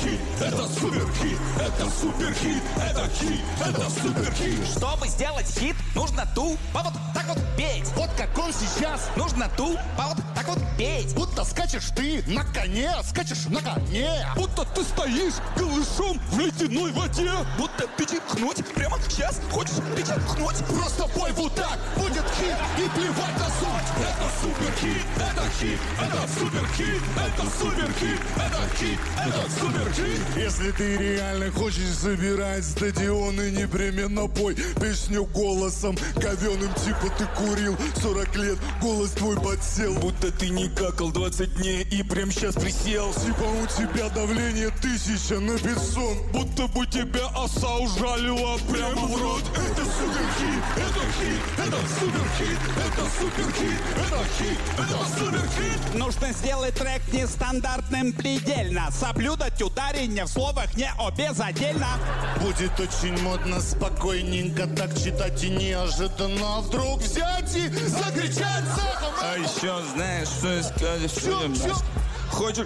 хит, это суперхит, это суперхит, это хит, это суперхит. Чтобы сделать хит, нужно тупо вот так вот петь. Вот как он сейчас. Нужно тупо вот так вот петь. Будто скачешь ты на коне, скачешь на коне. Будто ты стоишь голышом в ледяной воде. Будто перечеркнуть прямо сейчас хочешь перечеркнуть. Просто пой вот так, будет хит и плевать на суть. Это суперхит, это хит, это суперхит, это суперхит, это хит, это суперхит. Если ты реально хочешь собирать стадионы, непременно пой песню голосом говёным, типа ты курил 40 лет, голос твой подсел. Будто ты не какал 20 дней и прям сейчас присел. Типа у тебя давление 1000 на 500. Будто бы тебя оса ужалила прямо в рот. Это суперхит, это хит, это суперхит, это суперхит, это хит, это суперхит. Нужно сделать трек нестандартным предельно. Соблюдать ударение в словах не обязательно. Будет очень модно спокойненько так читать и неожиданно вдруг взять и закричать захом. А еще знаешь, что сказать людям? Хочешь?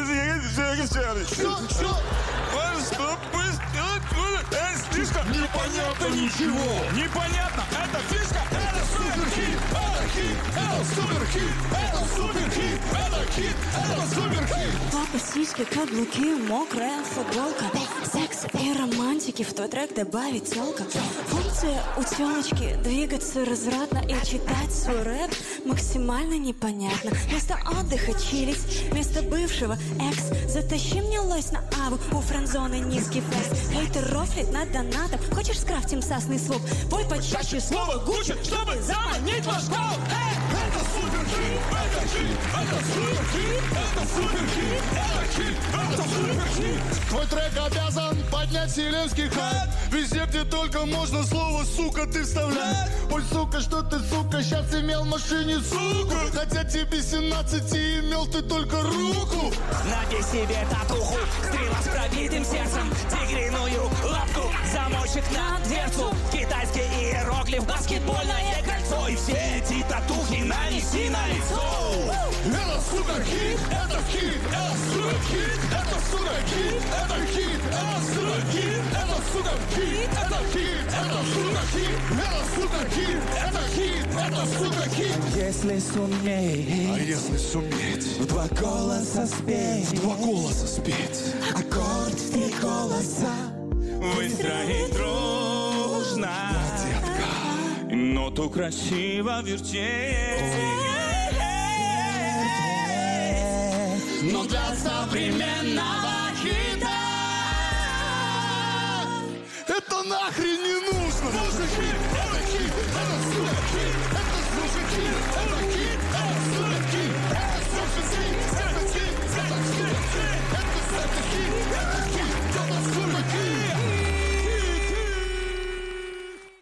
Непонятно ничего. Непонятно. Это фишка. Это суперхит. Это хит. Это суперхит. Это суперхит. Это хит. Это суперхит. Папа, сиськи, каблуки, мокрая футболка. Секс и романтики в твой трек добавить тёлка. Функция у тёлочки двигаться развратно и читать свой рэп максимально непонятно. Вместо отдыха чилить, вместо бывшего экс. Затащи мне лось на аву, у френдзоны низкий флекс. Хейтер рофлит над донатом, хочешь скрафтим сасный слуп? Пой почаще слово гучит, чтобы заманить ваш клуб. Это суперхит. Это хит. Это суперхит. Это суперхит. Это хит. Это суперхит. Твой трек обязан поднять вселенский хайп. Везде, где только можно слово сука ты вставляй. Ой, сука, что ты, сука, сейчас имел в машине, сука. Хотя тебе 17 и имел ты только руку. Надей себе татуху, стрела с пробитым сердцем, тигриную лапку, замочек на дверцу, китайский иероглиф, баскетбольное кольцо. И все эти татухи нанеси на лицо. Это суперхит. Это хит. Это суперхит. Это суперхит. Это хит. Это суперхит. Это суперхит. Это хит. Это суперхит. Это суперхит. Это хит. Это суперхит. Если А сумеешь если суметь в два голоса спеть, два голоса спеть, аккорд в 3 голоса выстроить дружно, ноту красиво вертеть. Но для современного хита это нахрен не нужно. Это хит. Это хит. Это суперхит. Это суперхит. Это хит.